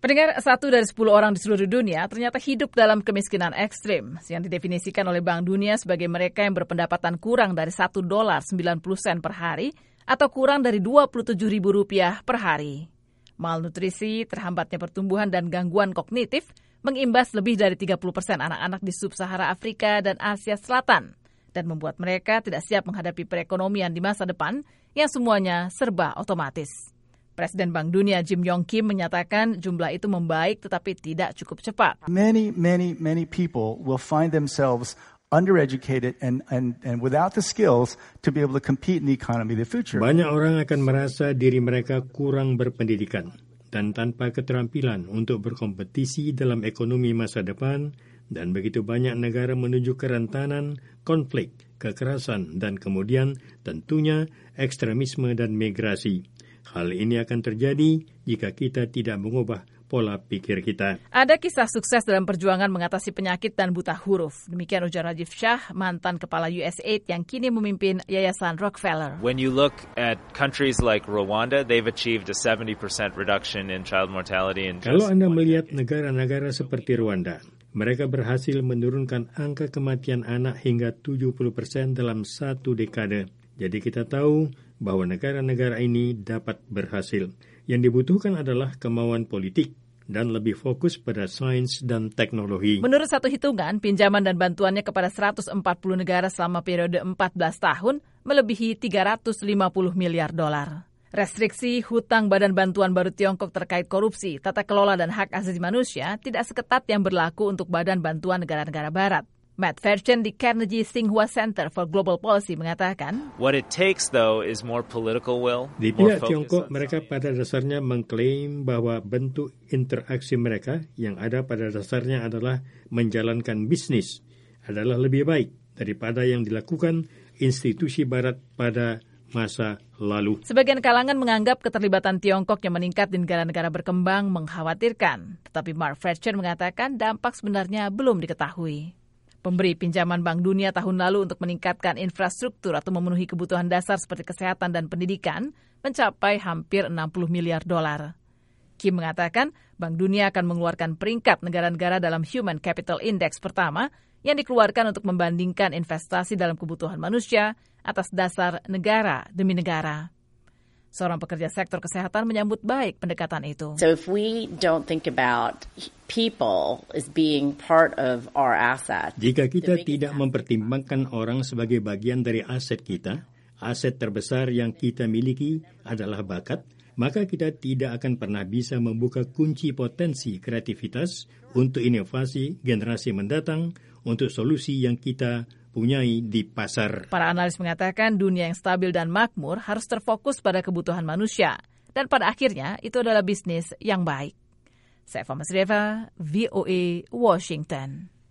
Pendengar, 1 dari 10 orang di seluruh dunia ternyata hidup dalam kemiskinan ekstrim yang didefinisikan oleh Bank Dunia sebagai mereka yang berpendapatan kurang dari $1.90 per hari atau kurang dari Rp27.000 per hari. Malnutrisi, terhambatnya pertumbuhan dan gangguan kognitif mengimbas lebih dari 30% anak-anak di sub-Sahara Afrika dan Asia Selatan dan membuat mereka tidak siap menghadapi perekonomian di masa depan yang semuanya serba otomatis. Presiden Bank Dunia Jim Yong Kim menyatakan jumlah itu membaik tetapi tidak cukup cepat. Many people will find themselves undereducated and without the skills to be able to compete in the economy of the future. Banyak orang akan merasa diri mereka kurang berpendidikan dan tanpa keterampilan untuk berkompetisi dalam ekonomi masa depan, dan begitu banyak negara menuju kerentanan, konflik, kekerasan, dan kemudian tentunya ekstremisme dan migrasi. Hal ini akan terjadi jika kita tidak mengubah pola pikir kita. Ada kisah sukses dalam perjuangan mengatasi penyakit dan buta huruf. Demikian ujar Rajiv Shah, mantan kepala USAID yang kini memimpin Yayasan Rockefeller. When you look at countries like Rwanda, they've achieved a 70% reduction in child mortality. Kalau Anda melihat negara-negara seperti Rwanda, mereka berhasil menurunkan angka kematian anak hingga 70% dalam 1 dekade. Jadi kita tahu bahwa negara-negara ini dapat berhasil. Yang dibutuhkan adalah kemauan politik dan lebih fokus pada sains dan teknologi. Menurut satu hitungan, pinjaman dan bantuannya kepada 140 negara selama periode 14 tahun melebihi $350 miliar. Restriksi hutang Badan Bantuan Baru Tiongkok terkait korupsi, tata kelola dan hak asasi manusia tidak seketat yang berlaku untuk Badan Bantuan Negara-Negara Barat. Matt Ferchen di Carnegie Tsinghua Center for Global Policy mengatakan, what it takes though is more political will. Di pihak Tiongkok, mereka pada dasarnya mengklaim bahwa bentuk interaksi mereka yang ada pada dasarnya adalah menjalankan bisnis adalah lebih baik daripada yang dilakukan institusi Barat pada masa lalu. Sebagian kalangan menganggap keterlibatan Tiongkok yang meningkat di negara-negara berkembang mengkhawatirkan. Tetapi Mark Ferchen mengatakan dampak sebenarnya belum diketahui. Pemberi pinjaman Bank Dunia tahun lalu untuk meningkatkan infrastruktur atau memenuhi kebutuhan dasar seperti kesehatan dan pendidikan mencapai hampir $60 miliar. Kim mengatakan Bank Dunia akan mengeluarkan peringkat negara-negara dalam Human Capital Index pertama yang dikeluarkan untuk membandingkan investasi dalam kebutuhan manusia atas dasar negara demi negara. Seorang pekerja sektor kesehatan menyambut baik pendekatan itu. So if we don't think about people as being part of our asset. Jika kita tidak mempertimbangkan orang sebagai bagian dari aset kita, aset terbesar yang kita miliki adalah bakat, maka kita tidak akan pernah bisa membuka kunci potensi kreativitas untuk inovasi generasi mendatang, untuk solusi yang kita punyai di pasar. Para analis mengatakan dunia yang stabil dan makmur harus terfokus pada kebutuhan manusia. Dan pada akhirnya itu adalah bisnis yang baik. Saya Fama Sreva, VOA, Washington.